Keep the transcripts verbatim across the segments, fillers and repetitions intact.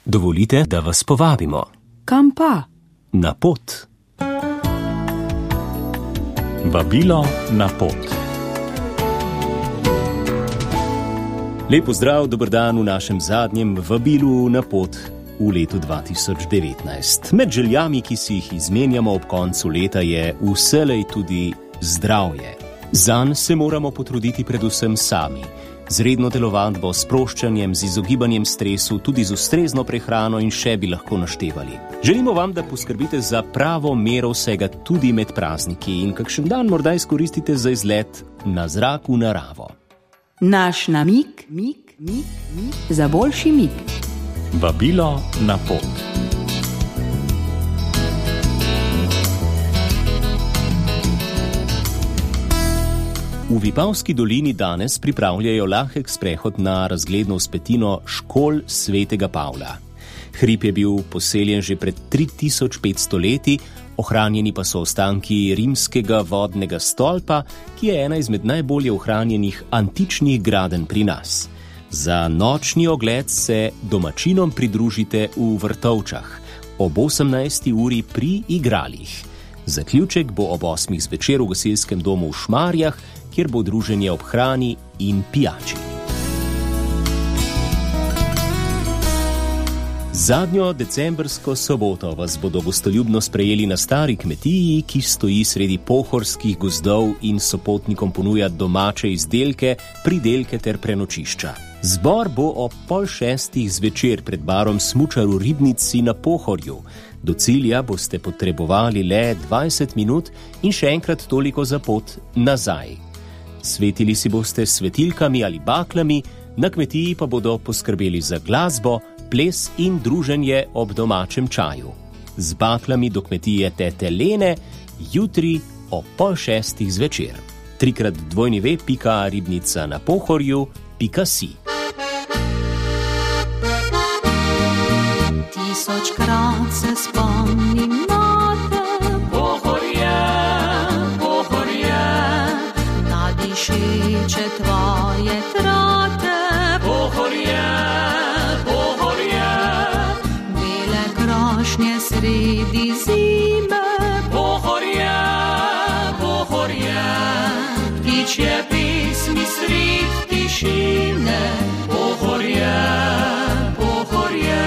Dovolite, da vas povabimo. Kam pa? Na pot. Vabilo na pot. Lep pozdrav, dober dan v našem zadnjem vabilu na pot v letu dva tisoč devetnajst. Med željami, ki si jih izmenjamo ob koncu leta, je vselej tudi zdravje. Zanj se moramo potruditi predvsem sami. Z redno telovadbo, sproščanjem, z izogibanjem stresu, tudi z ustrezno prehrano in še bi lahko naštevali. Želimo vam, da poskrbite za pravo mero vsega tudi med prazniki in kakšen dan morda izkoristite za izlet na zrak v naravo. Naš namig, mig, mig, mig, za boljši mig. Vabilo na pot. V Vipavski dolini danes pripravljajo lahek sprehod na razgledno vzpetino škol svetega Pavla. Hrib je bil poseljen že pred tri tisoč petsto leti, ohranjeni pa so ostanki rimskega vodnega stolpa, ki je ena izmed najbolje ohranjenih antičnih gradenj pri nas. Za nočni ogled se domačinom pridružite v Vrtovčah, ob osemnajsti uri pri igralih. Zaključek bo ob osmih zvečer v gasilskem domu v Šmarjah, kjer bo druženje ob hrani in pijači. Zadnjo decembrsko soboto vas bodo gostoljubno sprejeli na stari kmetiji, ki stoji sredi pohorskih gozdov in sopotnikom ponuja domače izdelke, pridelke ter prenočišča. Zbor bo ob pol šestih zvečer pred barom Smučar v Ribnici na Pohorju. Do cilja boste potrebovali le dvajset minut in še enkrat toliko za pot nazaj. Svetili si boste s svetilkami ali baklami, na kmetiji pa bodo poskrbeli za glasbo, ples in druženje ob domačem čaju. Z baklami do kmetije tete Lene, jutri ob pol šestih zvečer. Trikrat dvojni ve pika ribnica na pohorju pika si. Tisočkrat se spomnim na te, Pohorje, Pohorje, nadišeče tvoje trate, Pohorje, Pohorje, bele krošnje sredi zime, Pohorje, Pohorje, ptičje pismi sred tišine, Pohorje, Pohorje.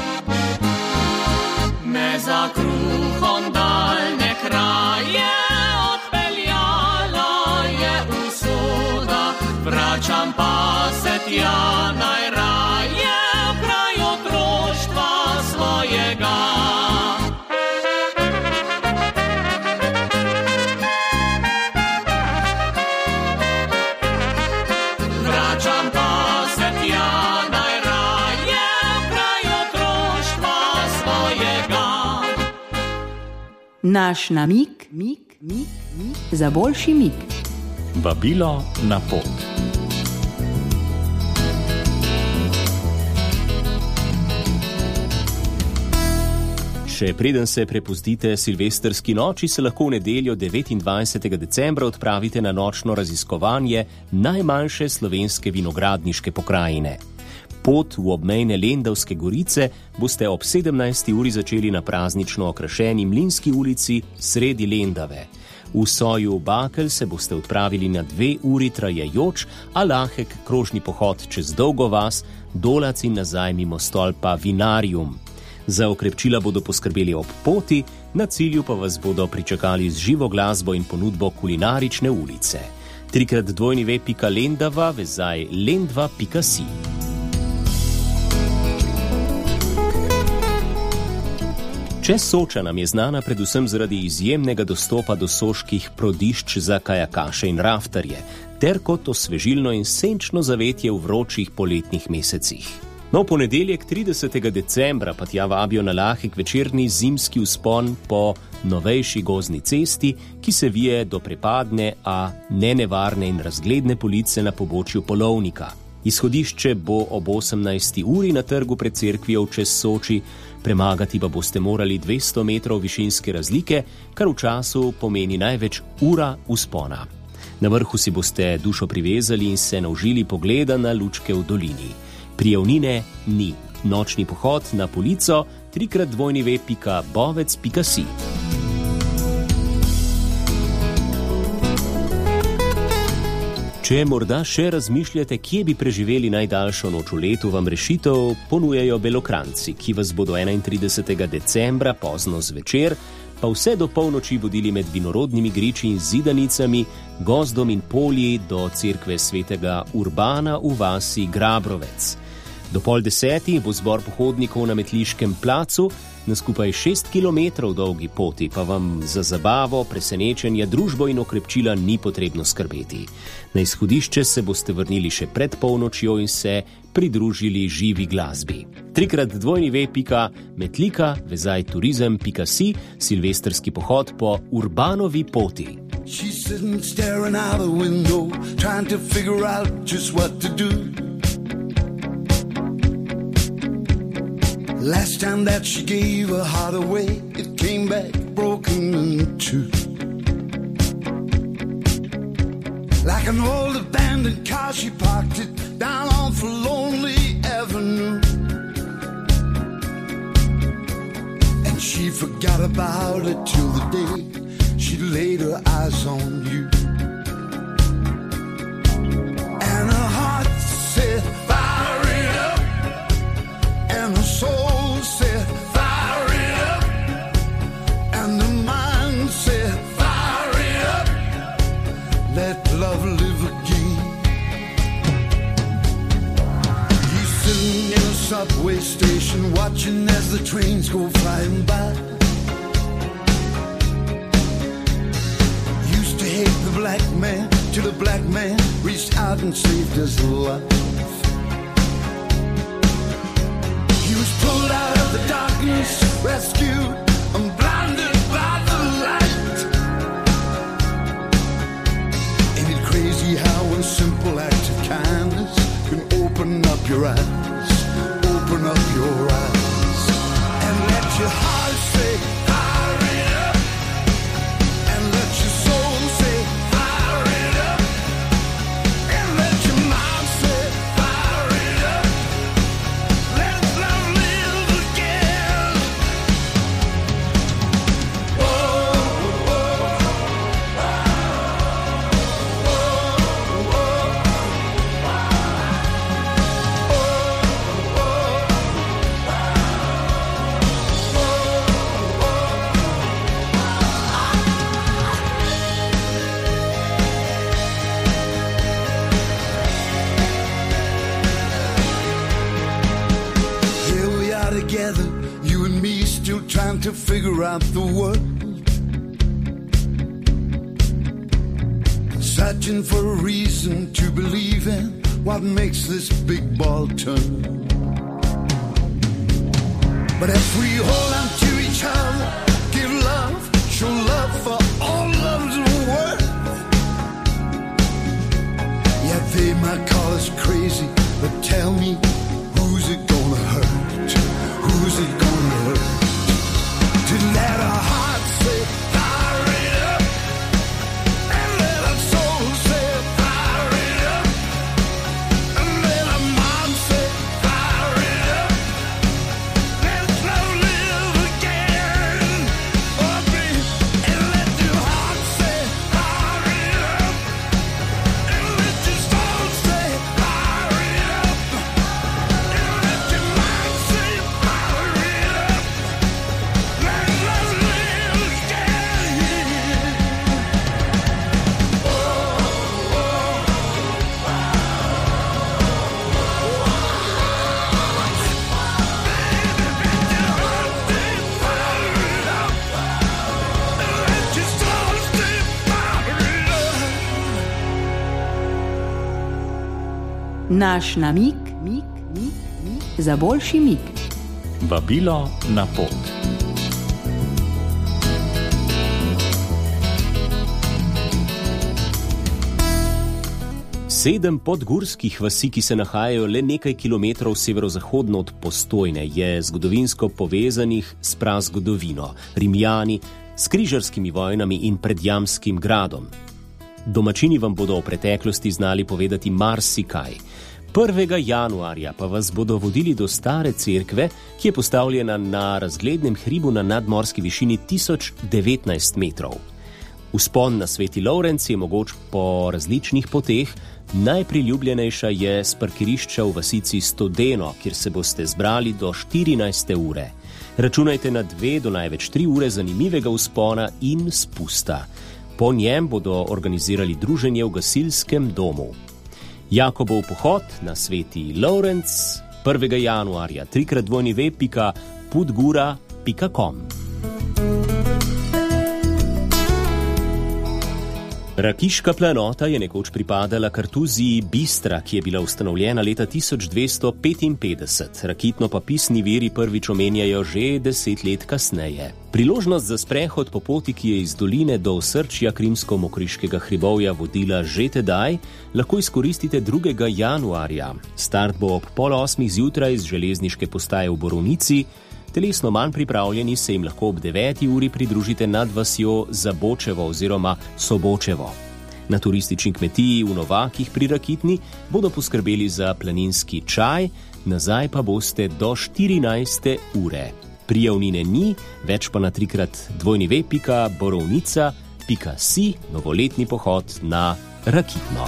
za kruhom daljne kraje tja najraje v kraj otroštva svojega. Vračam pa se tja najraje v kraj otroštva svojega. Naš namig, mig, mig, mig za boljši mig. Vabilo na pot. Še preden se prepustite silvestrski noči, se lahko v nedeljo devetindvajsetega decembra odpravite na nočno raziskovanje najmanjše slovenske vinogradniške pokrajine. Pot v obmejne Lendavske gorice boste ob sedemnajsti uri začeli na praznično okrašeni Mlinski ulici sredi Lendave. V soju Bakelj se boste odpravili na dve uri trajajoč, a lahek krožni pohod čez Dolgo vas, Dolac in nazaj mimo stolpa Vinarium. Za okrepčila bodo poskrbeli ob poti, na cilju pa vas bodo pričakali z živo glasbo in ponudbo kulinarične ulice. Trikrat dvojni ve pika lendava, vezaj lendva pika si. Čez Soča nam je znana predvsem zaradi izjemnega dostopa do soških prodišč za kajakaše in raftarje, ter kot osvežilno in senčno zavetje v vročih poletnih mesecih. No, v ponedeljek tridesetega decembra pa tja vabijo na lahek večerni zimski vzpon po novejši gozdni cesti, ki se vije do prepadne, a nenevarne in razgledne police na pobočju Polovnika. Izhodišče bo ob osemnajsti uri na trgu pred cerkvijo čez Soči, premagati pa boste morali dvesto metrov višinske razlike, kar v času pomeni največ ura vzpona. Na vrhu si boste dušo privezali in se naužili pogleda na lučke v dolini. Prijavnine ni. Nočni pohod na polico trikrat dvojni ve pika bovec pika si. Če morda še razmišljate, kje bi preživeli najdaljšo noč v letu, vam rešitev ponujajo Belokranjci, ki vas bodo enaintridesetega decembra pozno zvečer pa vse do polnoči vodili med vinorodnimi griči in zidanicami, gozdom in polji do cerkve svetega Urbana v vasi Grabrovec. Do pol desetih bo zbor pohodnikov na Metliškem placu, na skupaj šest kilometrov dolgi poti pa vam za zabavo, presenečenje, družbo in okrepčila ni potrebno skrbeti. Na izhodišče se boste vrnili še pred polnočjo in se pridružili živi glasbi. Trikrat dvojni ve pika metlika, vezaj turizem pika si, silvestrski pohod po Urbanovi poti. She's sitting staring out the window, trying to figure out just what to do. Last time that she gave her heart away, it came back broken in two. Like an old abandoned car, she parked it down on Lonely Avenue. And she forgot about it till the day she laid her eyes on you. And her heart said, fire it up. And her soul said, fire it up. And the mind said, fire it up. Let love live again. He's sitting in a subway station, watching as the trains go flying by. Used to hate the black man, till the black man reached out and saved his life. He was pulled out of the darkness, rescued and blinded by the light. Ain't it crazy how one simple act of kindness can open up your eyes, open up your eyes, and let your heart say, fire it up, and let your soul say, fire it up, and let your mind say, fire it up. Let love live again. Oh, oh, oh, oh, oh, oh. still trying to figure out the world. Searching for a reason to believe in what makes this big ball turn. But if we hold on to each other, give love, show love for all love's worth. Yeah, they might call us crazy, but tell me, who's it gonna hurt? Who's it gonna hurt? To let our hearts say, fire it up, and let our souls say, fire it up, and let our minds say, fire it up. Let's love live again, oh baby, and let your heart say, fire it up, and let your soul say, fire it up, and let your mind say, fire it up. Let love live again. Oh, oh, baby, let your heart say, fire it up, and let your soul say, fire it up. Naš namig, mig, mig, mig, za boljši mig. Vabilo na pot. Sedem podgorskih vasi, ki se nahajajo le nekaj kilometrov severozahodno od Postojne, je zgodovinsko povezanih s prazgodovino, Rimljani, s križarskimi vojnami in predjamskim gradom. Domačini vam bodo o preteklosti znali povedati marsikaj. prvega januarja pa vas bodo vodili do stare cerkve, ki je postavljena na razglednem hribu na nadmorski višini tisoč devetnajst metrov. Vzpon na Sveti Lovrenc je mogoč po različnih poteh, najpriljubljenejša je s parkirišča v vasici Stodeno, kjer se boste zbrali do štirinajste ure. Računajte na dve do največ tri ure zanimivega vzpona in spusta. Po njem bodo organizirali druženje v gasilskem domu. Jakobov pohod na Sveti Lovrenc prvega januarja trikrat dvojni ve pika pudgura pika com. Rakiška planota je nekoč pripadala kartuziji Bistra, ki je bila ustanovljena leta tisoč dvesto petinpetdeset. Rakitno pa pisni viri prvič omenjajo že deset let kasneje. Priložnost za sprehod po poti, ki je iz doline do osrčja Krimsko-Mokriškega hribovja vodila že tedaj, lahko izkoristite drugega januarja. Start bo ob pol osmih zjutraj z železniške postaje v Borovnici. Telesno manj pripravljeni se jim lahko ob deveti uri pridružite nad vasjo Zabočevo oziroma Sobočevo. Na turistični kmetiji v Novakih pri Rakitni bodo poskrbeli za planinski čaj, nazaj pa boste do štirinajste ure. Prijavnine ni, več pa na trikrat dvojni ve pika borovnica pika si novoletni pohod na Rakitno.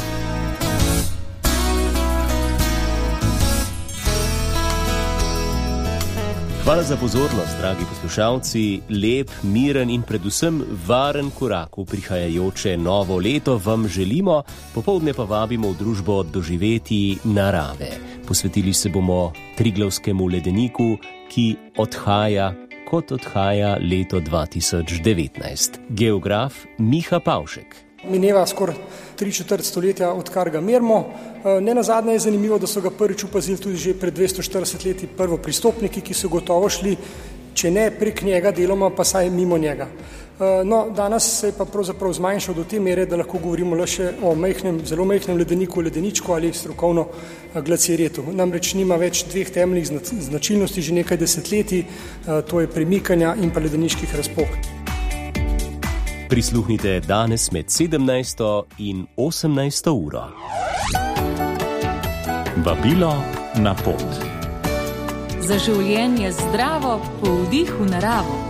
Hvala za pozornost, dragi poslušalci. Lep, miren in predvsem varen korak v prihajajoče novo leto vam želimo, popoldne pa vabimo v družbo doživeti narave. Posvetili se bomo Triglavskemu ledeniku, ki odhaja, kot odhaja leto dva tisoč devetnajst. Geograf Miha Pavšek. Mineva skoraj tri četrt stoletja, odkar ga merimo. Ne nazadnje je zanimivo, da so ga prvič opazili tudi že pred dvesto štirideset leti prvopristopniki, ki so gotovo šli, če ne prek njega deloma, pa saj mimo njega. No, danes se je pa pravzaprav zmanjšal do te mere, da lahko govorimo le še o majhnem, zelo majhnem ledeniku, ledeničku ali strokovno glacierjetu. Namreč nima več dveh temeljnih značilnosti že nekaj desetletij, to je premikanja in pa ledeniških razpok. Prisluhnite danes med sedemnajsto in osemnajsto uro. Vabilo na pot. Za življenje zdravo po vdihu naravo.